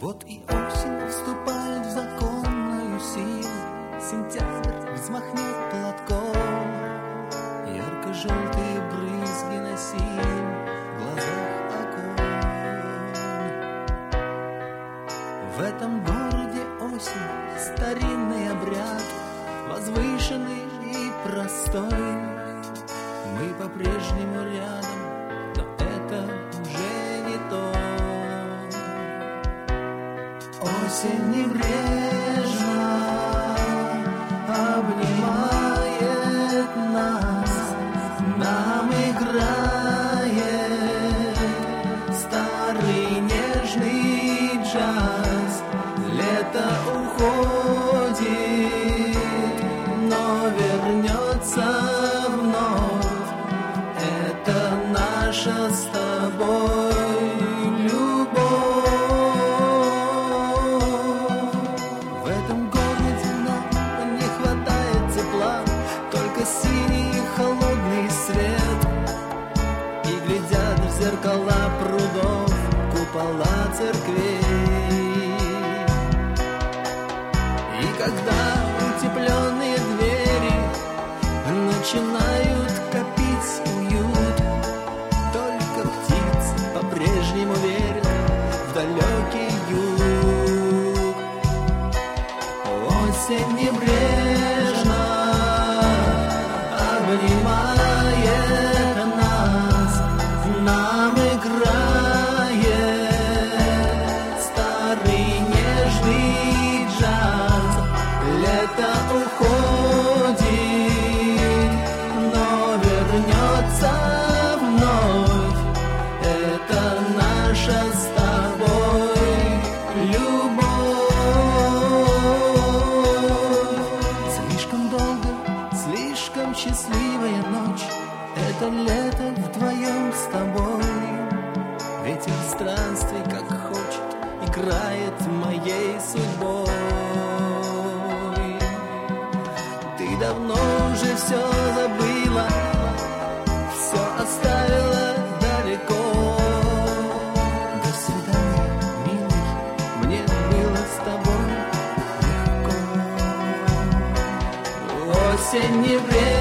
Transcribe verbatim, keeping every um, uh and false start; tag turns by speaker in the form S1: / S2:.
S1: Вот и осень вступает в законную силу, сентябрь взмахнет платком, ярко-желтые брызги на синем в глазах окон. В этом городе осень, старинный обряд, возвышенный и простой. Мы по-прежнему рядом, но это уже не то. Осень небрежно обнимает нас, нам играет старый нежный джаз. Лето уходит, но вернется вновь. Это наша с тобой любовь. В этом городе нам не хватает тепла, только синий холодный свет. И глядят в зеркала прудов купола церквей. И когда утепленные двери начинают копить уют, только птицы по-прежнему верят в далекий юг. Осень небрежно обнимает нас, нам играет старый нежный джаз. Лето уходит, но вернется вновь. Это наша с тобой любовь. Слишком долго, слишком счастливая ночь. Это лето вдвоем с тобой. Ветер странствий, как хочет, играет моей судьбой. Ты давно уже все забыла, все оставила далеко. До свидания, милый, мне было с тобой легко. Осень не время.